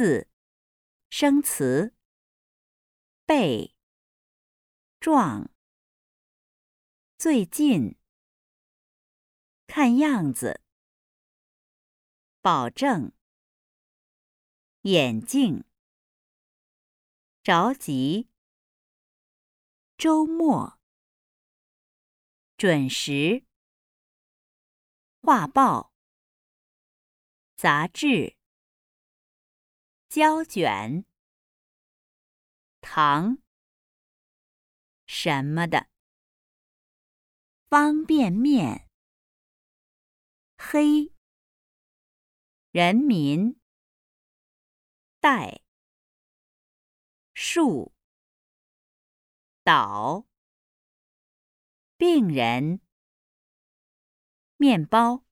4. 生词：备、壮、最近、看样子、保证、眼镜、着急、周末、准时、画报、杂志、胶卷、糖、什么的、方便面、黑、人民、带、树、岛、病人、面包。